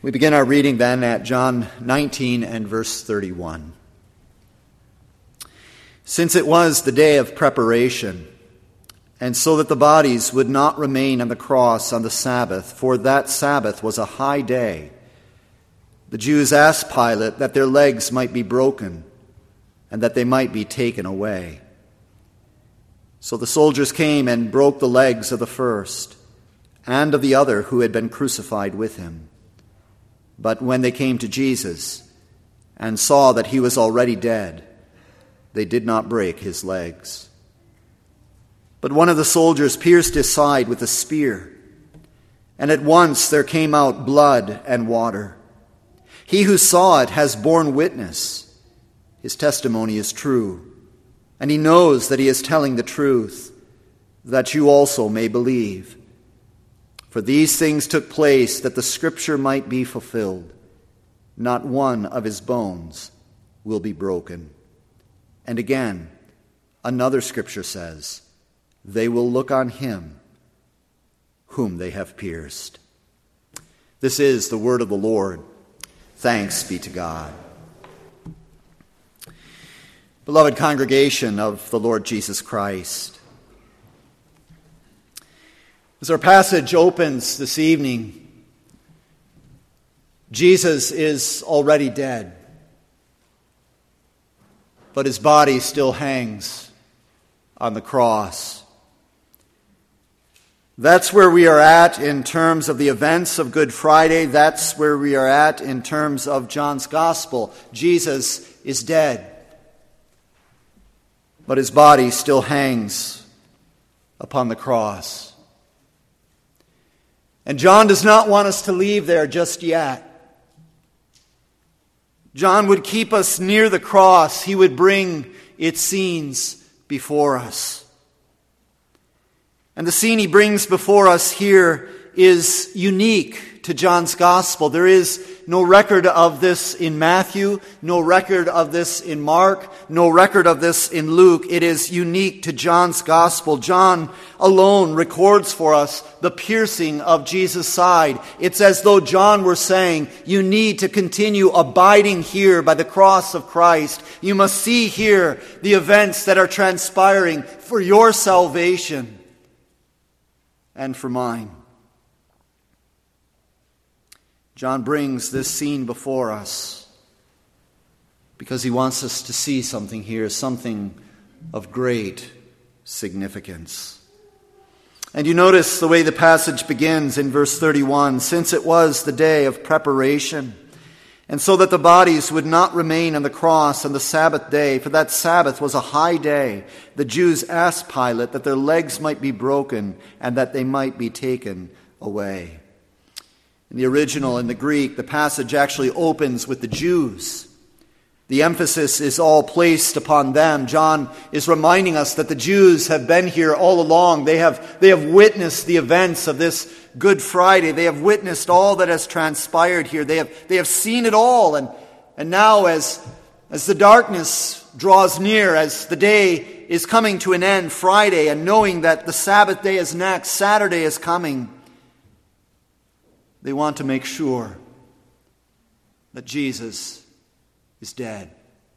We begin our reading then at John 19 and verse 31. Since it was the day of preparation, and so that the bodies would not remain on the cross on the Sabbath, for that Sabbath was a high day, the Jews asked Pilate that their legs might be broken and that they might be taken away. So the soldiers came and broke the legs of the first and of the other who had been crucified with him. But when they came to Jesus and saw that he was already dead, they did not break his legs. But one of the soldiers pierced his side with a spear, and at once there came out blood and water. He who saw it has borne witness. His testimony is true, and he knows that he is telling the truth, that you also may believe. For these things took place that the scripture might be fulfilled. Not one of his bones will be broken. And again, another scripture says, they will look on him whom they have pierced. This is the word of the Lord. Thanks be to God. Beloved congregation of the Lord Jesus Christ, as our passage opens this evening, Jesus is already dead, but his body still hangs on the cross. That's where we are at in terms of the events of Good Friday. That's where we are at in terms of John's Gospel. Jesus is dead, but his body still hangs upon the cross. And John does not want us to leave there just yet. John would keep us near the cross. He would bring its scenes before us. And the scene he brings before us here is unique to John's Gospel. There is no record of this in Matthew, no record of this in Mark, no record of this in Luke. It is unique to John's Gospel. John alone records for us the piercing of Jesus' side. It's as though John were saying, you need to continue abiding here by the cross of Christ. You must see here the events that are transpiring for your salvation and for mine. John brings this scene before us because he wants us to see something here, something of great significance. And you notice the way the passage begins in verse 31, since it was the day of preparation, and so that the bodies would not remain on the cross on the Sabbath day, for that Sabbath was a high day, the Jews asked Pilate that their legs might be broken and that they might be taken away. In the original, in the Greek, the passage actually opens with the Jews. The emphasis is all placed upon them. John is reminding us that the Jews have been here all along. They have witnessed the events of this Good Friday. They have witnessed all that has transpired here. They have seen it all. And now as the darkness draws near, as the day is coming to an end, Friday, and knowing that the Sabbath day is next, Saturday is coming, they want to make sure that Jesus is dead.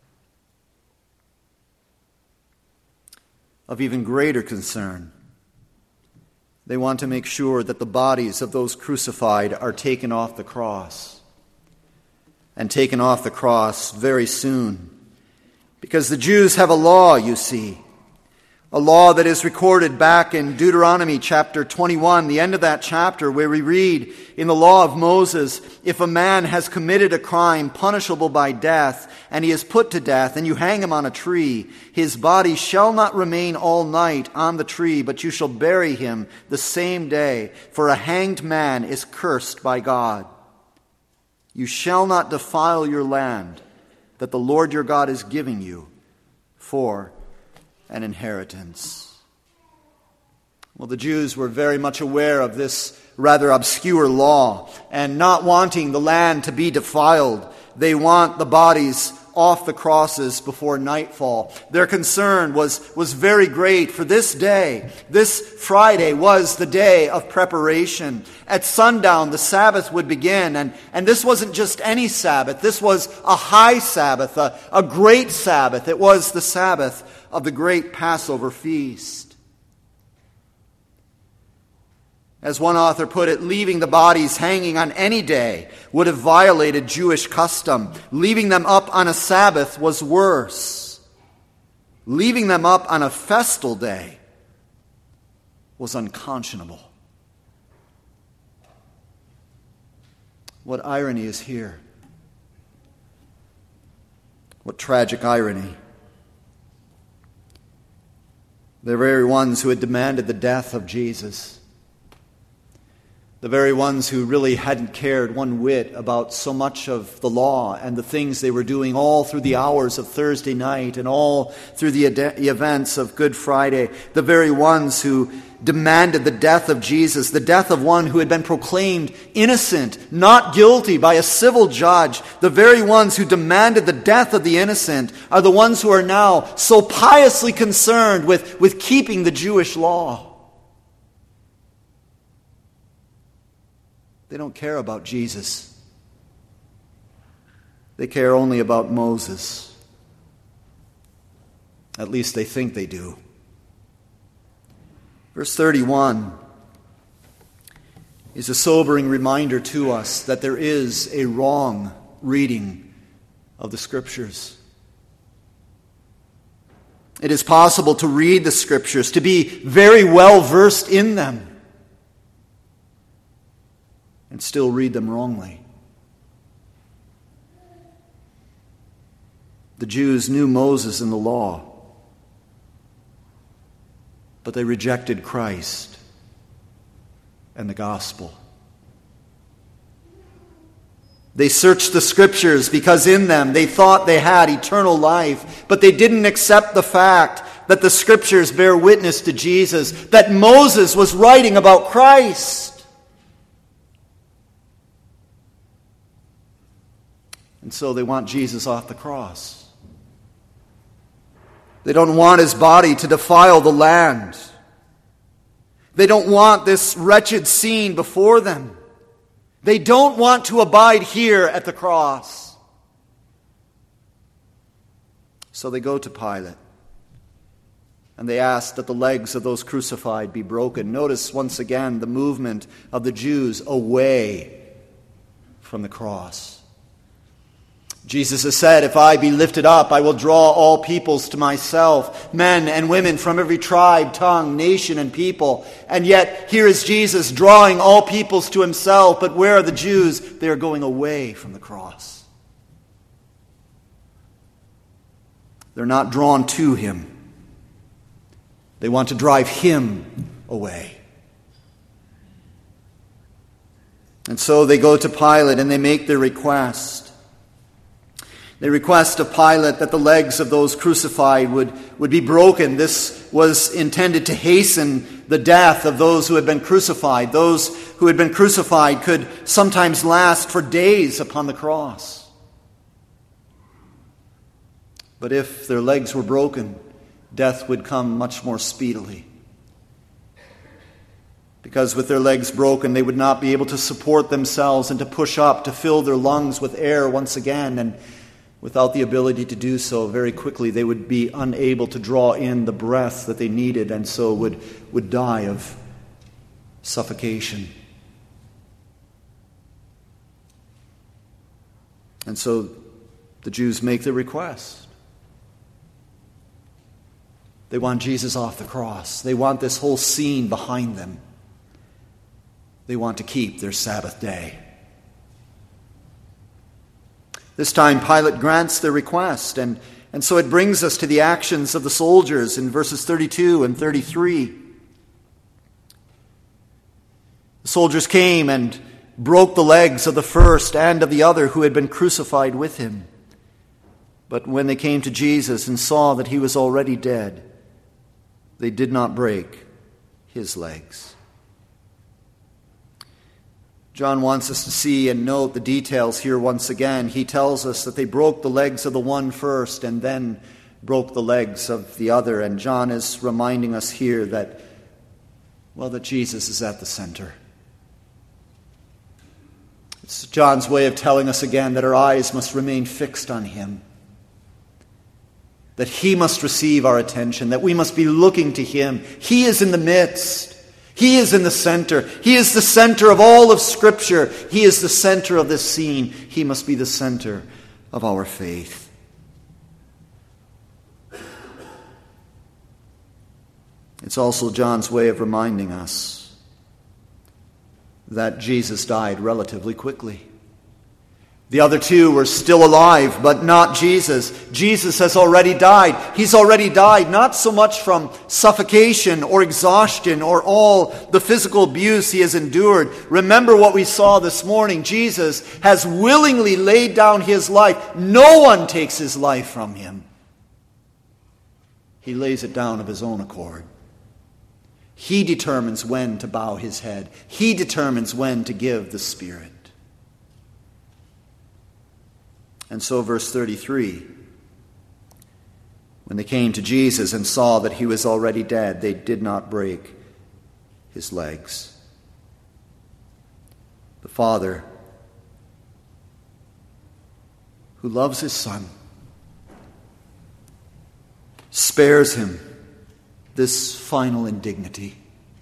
Of even greater concern, they want to make sure that the bodies of those crucified are taken off the cross, and taken off the cross very soon. Because the Jews have a law, you see, a law that is recorded back in Deuteronomy chapter 21, the end of that chapter, where we read in the law of Moses, if a man has committed a crime punishable by death, and he is put to death, and you hang him on a tree, his body shall not remain all night on the tree, but you shall bury him the same day, for a hanged man is cursed by God. You shall not defile your land that the Lord your God is giving you for an inheritance. Well, the Jews were very much aware of this rather obscure law, and not wanting the land to be defiled, they want the bodies off the crosses before nightfall. Their concern was very great, for this day, this Friday, was the day of preparation. At sundown, the Sabbath would begin, and this wasn't just any Sabbath. This was a high Sabbath, a great Sabbath. It was the Sabbath of the great Passover feast. As one author put it, leaving the bodies hanging on any day would have violated Jewish custom. Leaving them up on a Sabbath was worse. Leaving them up on a festal day was unconscionable. What irony is here? What tragic irony. The very ones who had demanded the death of Jesus, the very ones who really hadn't cared one whit about so much of the law and the things they were doing all through the hours of Thursday night and all through the events of Good Friday, the very ones who demanded the death of Jesus, the death of one who had been proclaimed innocent, not guilty by a civil judge, the very ones who demanded the death of the innocent are the ones who are now so piously concerned with keeping the Jewish law. They don't care about Jesus. They care only about Moses. At least they think they do. Verse 31 is a sobering reminder to us that there is a wrong reading of the Scriptures. It is possible to read the Scriptures, to be very well versed in them, and still read them wrongly. The Jews knew Moses and the law, but they rejected Christ and the gospel. They searched the Scriptures because in them they thought they had eternal life, but they didn't accept the fact that the Scriptures bear witness to Jesus, that Moses was writing about Christ. And so they want Jesus off the cross. They don't want his body to defile the land. They don't want this wretched scene before them. They don't want to abide here at the cross. So they go to Pilate, and they ask that the legs of those crucified be broken. Notice once again the movement of the Jews away from the cross. Jesus has said, "If I be lifted up, I will draw all peoples to myself, men and women from every tribe, tongue, nation, and people." And yet, here is Jesus drawing all peoples to himself. But where are the Jews? They are going away from the cross. They're not drawn to him. They want to drive him away. And so they go to Pilate and they make their request. They request of Pilate that the legs of those crucified would be broken. This was intended to hasten the death of those who had been crucified. Those who had been crucified could sometimes last for days upon the cross. But if their legs were broken, death would come much more speedily. Because with their legs broken, they would not be able to support themselves and to push up, to fill their lungs with air once again. And without the ability to do so, very quickly they would be unable to draw in the breath that they needed, and so would die of suffocation. And so the Jews make their request. They want Jesus off the cross. They want this whole scene behind them. They want to keep their Sabbath day. This time Pilate grants their request, and so it brings us to the actions of the soldiers in verses 32 and 33. The soldiers came and broke the legs of the first and of the other who had been crucified with him. But when they came to Jesus and saw that he was already dead, they did not break his legs. John wants us to see and note the details here once again. He tells us that they broke the legs of the one first and then broke the legs of the other. And John is reminding us here that, that Jesus is at the center. It's John's way of telling us again that our eyes must remain fixed on him. That he must receive our attention, that we must be looking to him. He is in the midst. He is in the center. He is the center of all of Scripture. He is the center of this scene. He must be the center of our faith. It's also John's way of reminding us that Jesus died relatively quickly. The other two were still alive, but not Jesus. Jesus has already died. He's already died, not so much from suffocation or exhaustion or all the physical abuse he has endured. Remember what we saw this morning. Jesus has willingly laid down his life. No one takes his life from him. He lays it down of his own accord. He determines when to bow his head. He determines when to give the Spirit. And so verse 33, when they came to Jesus and saw that he was already dead, they did not break his legs. The Father, who loves his Son, spares him this final indignity.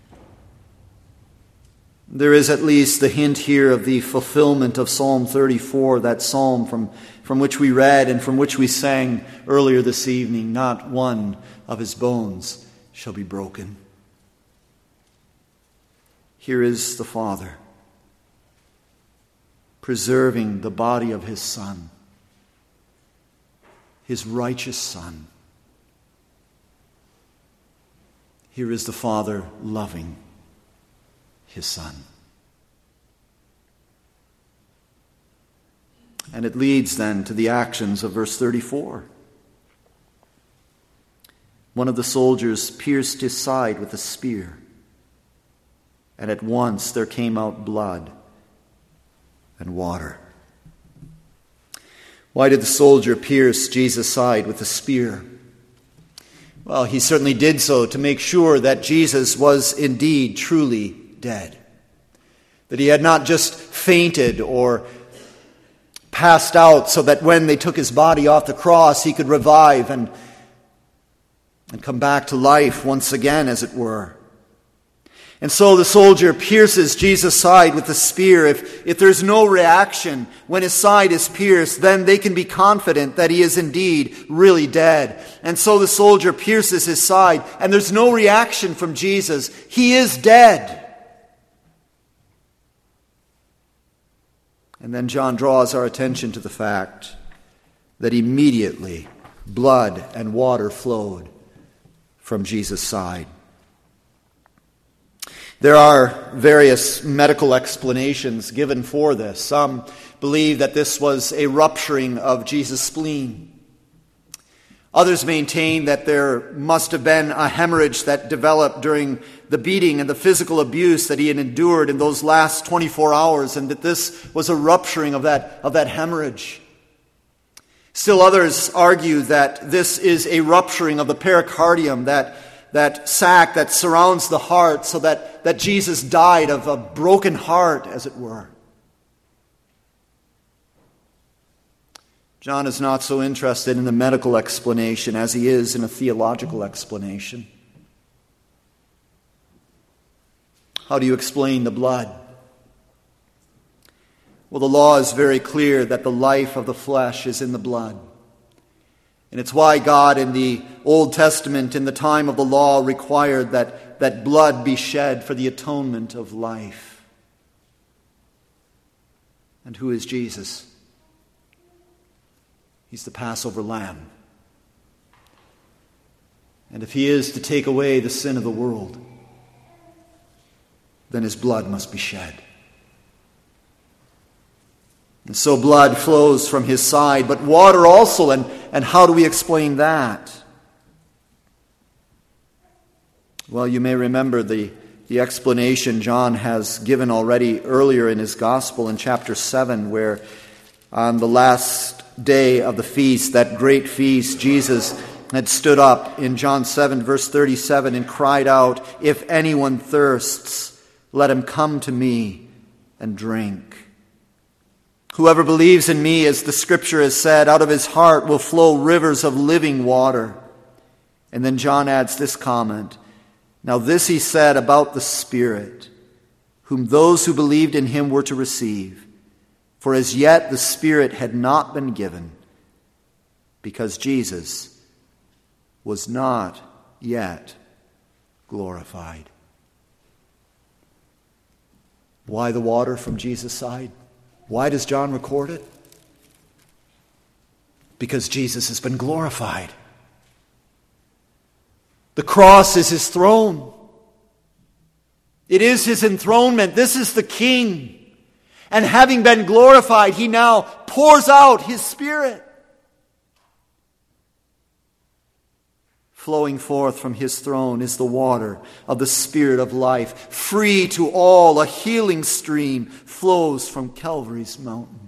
There is at least the hint here of the fulfillment of Psalm 34, that psalm from which we read and from which we sang earlier this evening. Not one of his bones shall be broken. Here is the Father preserving the body of his Son, his righteous Son. Here is the Father loving his Son. And it leads then to the actions of verse 34. One of the soldiers pierced his side with a spear, and at once there came out blood and water. Why did the soldier pierce Jesus' side with a spear? Well, he certainly did so to make sure that Jesus was indeed truly dead. That he had not just fainted or passed out so that when they took his body off the cross, he could revive and come back to life once again, as it were. And so the soldier pierces Jesus' side with the spear. If there's no reaction when his side is pierced, then they can be confident that he is indeed really dead. And so the soldier pierces his side, and there's no reaction from Jesus. He is dead. And then John draws our attention to the fact that immediately blood and water flowed from Jesus' side. There are various medical explanations given for this. Some believe that this was a rupturing of Jesus' spleen. Others maintain that there must have been a hemorrhage that developed during the beating and the physical abuse that he had endured in those last 24 hours, and that this was a rupturing of that hemorrhage. Still others argue that this is a rupturing of the pericardium, that sac that surrounds the heart, so that Jesus died of a broken heart, as it were. John is not so interested in the medical explanation as he is in a theological explanation. How do you explain the blood? Well, the law is very clear that the life of the flesh is in the blood. And it's why God in the Old Testament, in the time of the law, required that blood be shed for the atonement of life. And who is Jesus? He's the Passover lamb. And if he is to take away the sin of the world, then his blood must be shed. And so blood flows from his side, but water also, and how do we explain that? Well, you may remember the the explanation John has given already earlier in his gospel in chapter 7, where on the last day of the feast, that great feast, Jesus had stood up in John 7, verse 37, and cried out, "If anyone thirsts, let him come to me and drink. Whoever believes in me, as the scripture has said, out of his heart will flow rivers of living water." And then John adds this comment, "Now this he said about the Spirit, whom those who believed in him were to receive. For as yet the Spirit had not been given, because Jesus was not yet glorified." Why the water from Jesus' side? Why does John record it? Because Jesus has been glorified. The cross is his throne. It is his enthronement. This is the King. And having been glorified, he now pours out his Spirit. Flowing forth from his throne is the water of the Spirit of life. Free to all, a healing stream flows from Calvary's mountain.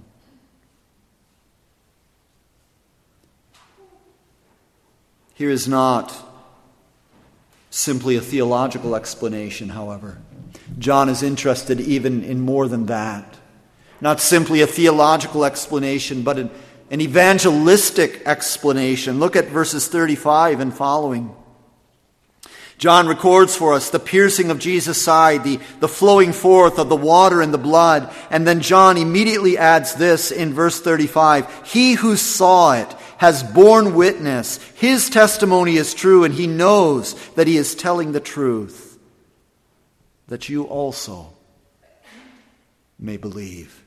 Here is not simply a theological explanation, however. John is interested even in more than that. Not simply a theological explanation, but an evangelistic explanation. Look at verses 35 and following. John records for us the piercing of Jesus' side, the flowing forth of the water and the blood. And then John immediately adds this in verse 35. "He who saw it has borne witness. His testimony is true, and he knows that he is telling the truth, that you also may believe."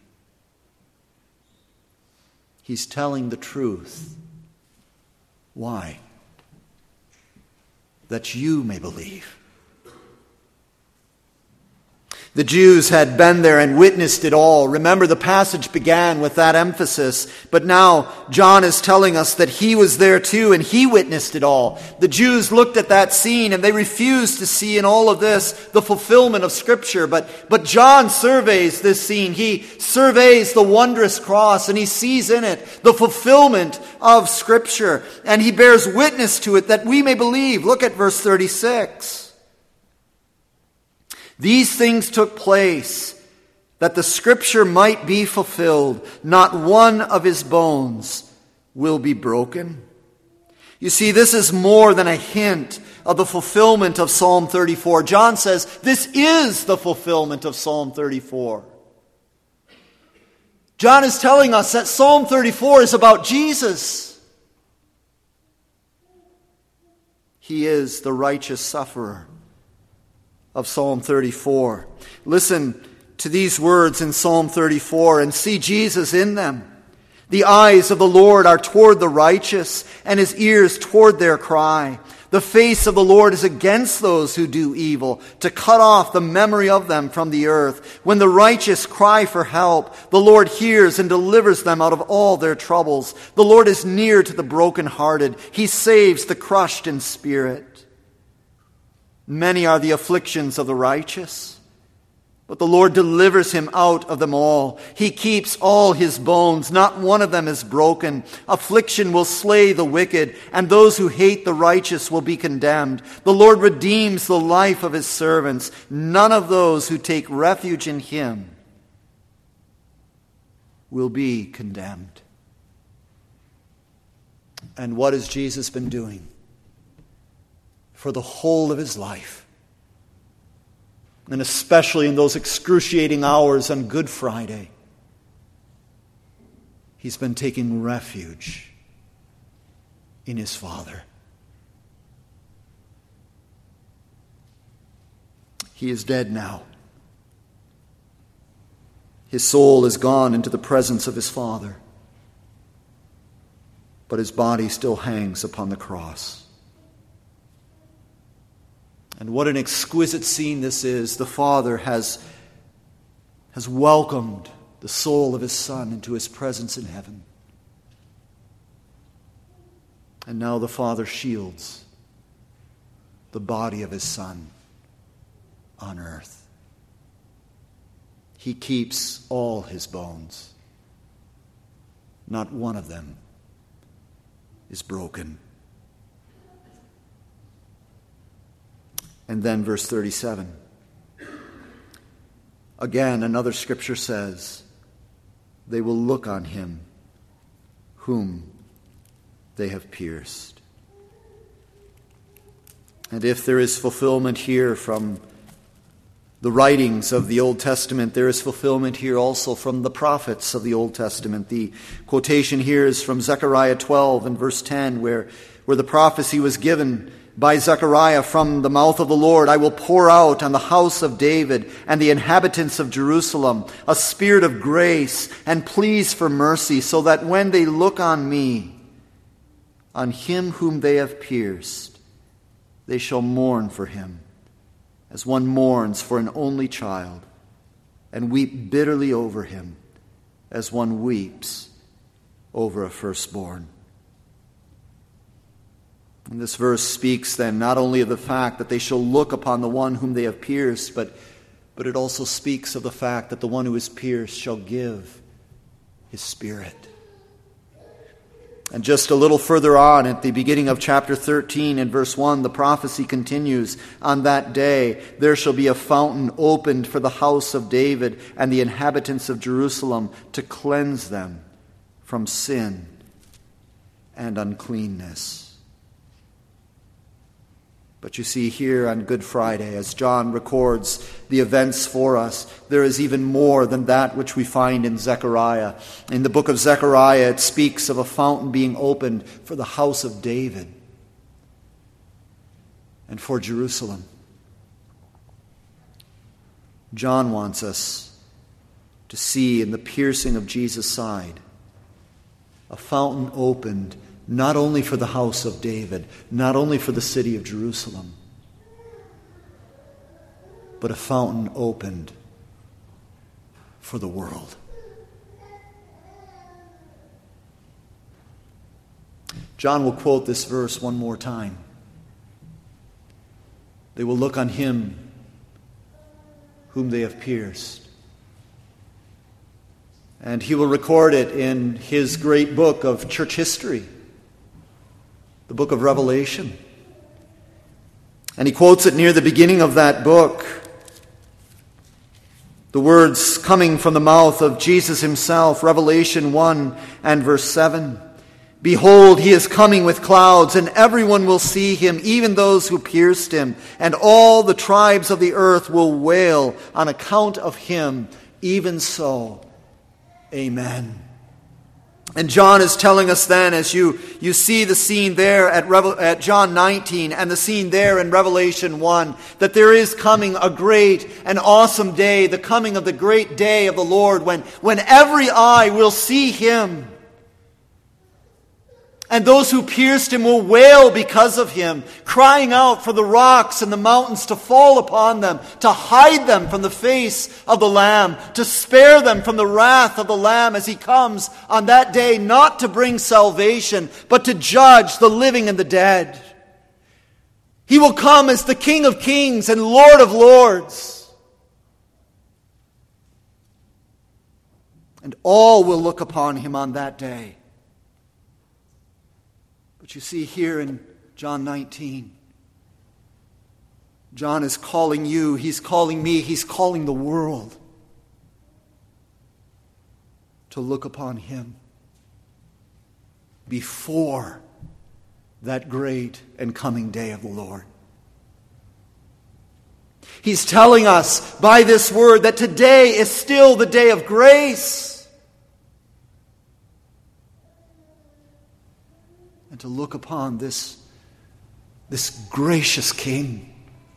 He's telling the truth. Why? That you may believe. The Jews had been there and witnessed it all. Remember, the passage began with that emphasis. But now John is telling us that he was there too and he witnessed it all. The Jews looked at that scene and they refused to see in all of this the fulfillment of Scripture. But John surveys this scene. He surveys the wondrous cross and he sees in it the fulfillment of Scripture. And he bears witness to it that we may believe. Look at verse 36. "These things took place that the Scripture might be fulfilled. Not one of his bones will be broken." You see, this is more than a hint of the fulfillment of Psalm 34. John says this is the fulfillment of Psalm 34. John is telling us that Psalm 34 is about Jesus. He is the righteous sufferer of Psalm 34. Listen to these words in Psalm 34 and see Jesus in them. "The eyes of the Lord are toward the righteous, and his ears toward their cry. The face of the Lord is against those who do evil, to cut off the memory of them from the earth. When the righteous cry for help, the Lord hears and delivers them out of all their troubles. The Lord is near to the brokenhearted. He saves the crushed in spirit. Many are the afflictions of the righteous, but the Lord delivers him out of them all. He keeps all his bones. Not one of them is broken. Affliction will slay the wicked, and those who hate the righteous will be condemned. The Lord redeems the life of his servants. None of those who take refuge in him will be condemned." And what has Jesus been doing for the whole of his life? And especially in those excruciating hours on Good Friday, he's been taking refuge in his Father. He is dead now. His soul is gone into the presence of his Father, but his body still hangs upon the cross. And what an exquisite scene this is. The Father has welcomed the soul of his Son into his presence in heaven. And now the Father shields the body of his Son on earth. He keeps all his bones. Not one of them is broken. And then verse 37. Again, another scripture says, they will look on him whom they have pierced. And if there is fulfillment here from the writings of the Old Testament, there is fulfillment here also from the prophets of the Old Testament. The quotation here is from Zechariah 12 and verse 10, where the prophecy was given by Zechariah from the mouth of the Lord. I will pour out on the house of David and the inhabitants of Jerusalem a spirit of grace and pleas for mercy, so that when they look on me, on him whom they have pierced, they shall mourn for him, as one mourns for an only child, and weep bitterly over him, as one weeps over a firstborn. And this verse speaks then not only of the fact that they shall look upon the one whom they have pierced, but it also speaks of the fact that the one who is pierced shall give his Spirit. And just a little further on, at the beginning of chapter 13 and verse 1, the prophecy continues, on that day there shall be a fountain opened for the house of David and the inhabitants of Jerusalem to cleanse them from sin and uncleanness. But you see here on Good Friday, as John records the events for us, there is even more than that which we find in Zechariah. In the book of Zechariah, it speaks of a fountain being opened for the house of David and for Jerusalem. John wants us to see in the piercing of Jesus' side a fountain opened not only for the house of David, not only for the city of Jerusalem, but a fountain opened for the world. John will quote this verse one more time. They will look on him whom they have pierced. And he will record it in his great book of church history, the book of Revelation. And he quotes it near the beginning of that book. The words coming from the mouth of Jesus himself, Revelation 1 and verse 7. Behold, he is coming with clouds, and everyone will see him, even those who pierced him, and all the tribes of the earth will wail on account of him. Even so, amen. And John is telling us then, as you see the scene there at John 19 and the scene there in Revelation 1, that there is coming a great and awesome day, the coming of the great day of the Lord, when every eye will see him. And those who pierced him will wail because of him, crying out for the rocks and the mountains to fall upon them, to hide them from the face of the Lamb, to spare them from the wrath of the Lamb as he comes on that day, not to bring salvation, but to judge the living and the dead. He will come as the King of Kings and Lord of Lords. And all will look upon him on that day. But you see here in John 19, John is calling you, he's calling me, he's calling the world to look upon him before that great and coming day of the Lord. He's telling us by this word that today is still the day of grace. And to look upon this gracious King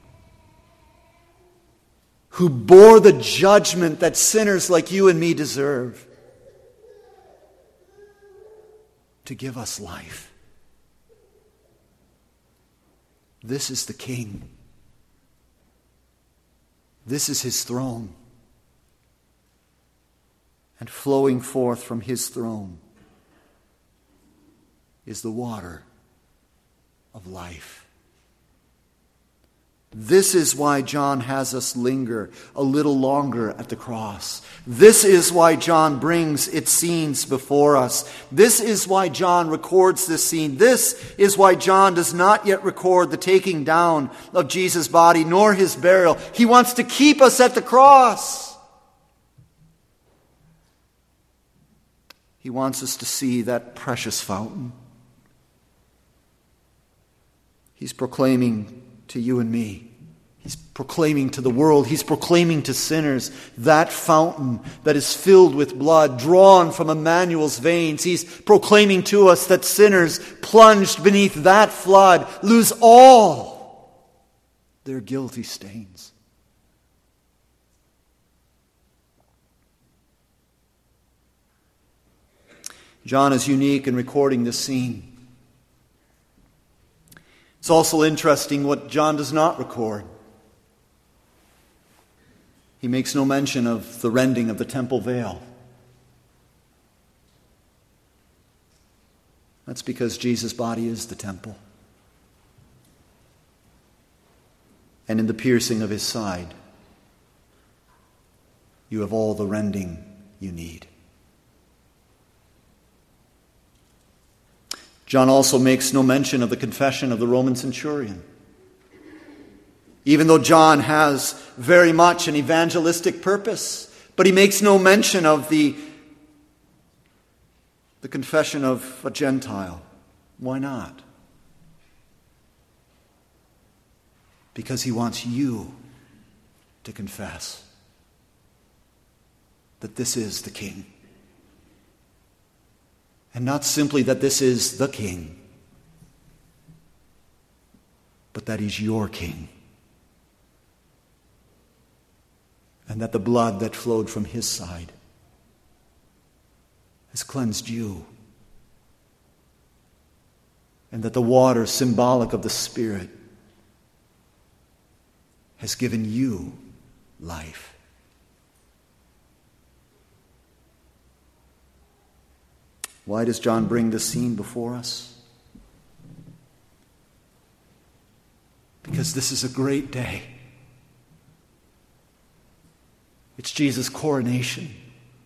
who bore the judgment that sinners like you and me deserve, to give us life. This is the King. This is his throne. And flowing forth from his throne is the water of life. This is why John has us linger a little longer at the cross. This is why John brings its scenes before us. This is why John records this scene. This is why John does not yet record the taking down of Jesus' body nor his burial. He wants to keep us at the cross. He wants us to see that precious fountain. He's proclaiming to you and me. He's proclaiming to the world. He's proclaiming to sinners that fountain that is filled with blood drawn from Emmanuel's veins. He's proclaiming to us that sinners plunged beneath that flood lose all their guilty stains. John is unique in recording this scene. It's also interesting what John does not record. He makes no mention of the rending of the temple veil. That's because Jesus' body is the temple. And in the piercing of his side, you have all the rending you need. John also makes no mention of the confession of the Roman centurion. Even though John has very much an evangelistic purpose, but he makes no mention of the confession of a Gentile. Why not? Because he wants you to confess that this is the King. And not simply that this is the King, but that he's your King. And that the blood that flowed from his side has cleansed you. And that the water symbolic of the Spirit has given you life. Why does John bring this scene before us? Because this is a great day. It's Jesus' coronation.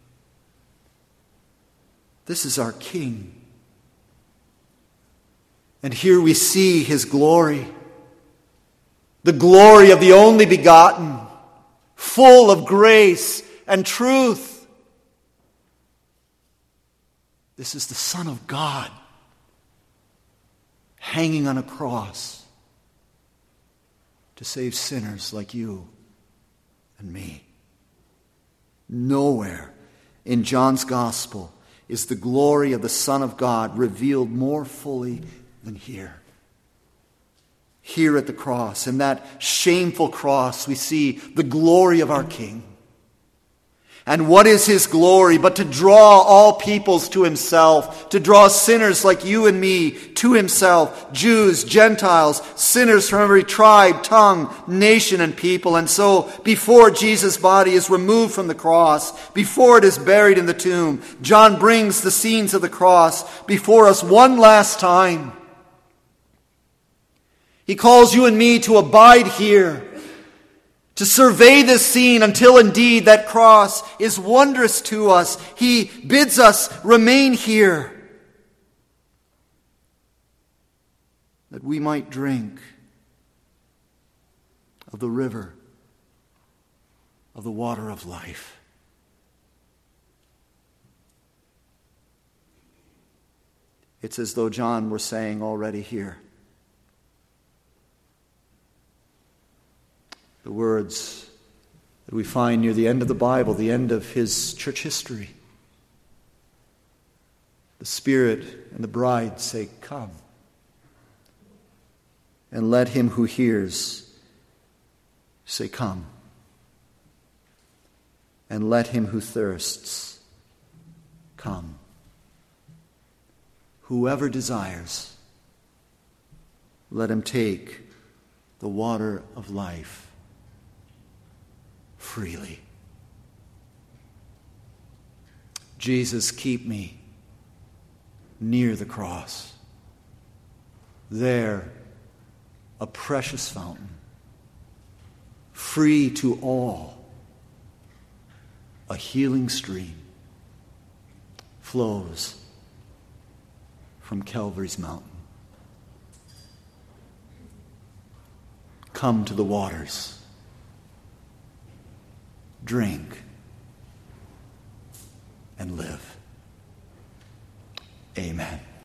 This is our King. And here we see his glory. The glory of the only begotten, full of grace and truth. This is the Son of God hanging on a cross to save sinners like you and me. Nowhere in John's Gospel is the glory of the Son of God revealed more fully than here. Here at the cross, in that shameful cross, we see the glory of our King. And what is his glory but to draw all peoples to himself, to draw sinners like you and me to himself, Jews, Gentiles, sinners from every tribe, tongue, nation, and people. And so, before Jesus' body is removed from the cross, before it is buried in the tomb, John brings the scenes of the cross before us one last time. He calls you and me to abide here, to survey this scene until indeed that cross is wondrous to us. He bids us remain here, that we might drink of the river of the water of life. It's as though John were saying already here, the words that we find near the end of the Bible, the end of his church history. The Spirit and the bride say, "Come." And let him who hears say, "Come." And let him who thirsts come. Whoever desires, let him take the water of life freely. Jesus, keep me near the cross. There, a precious fountain free to all, a healing stream flows from Calvary's mountain. Come to the waters. Drink and live. Amen.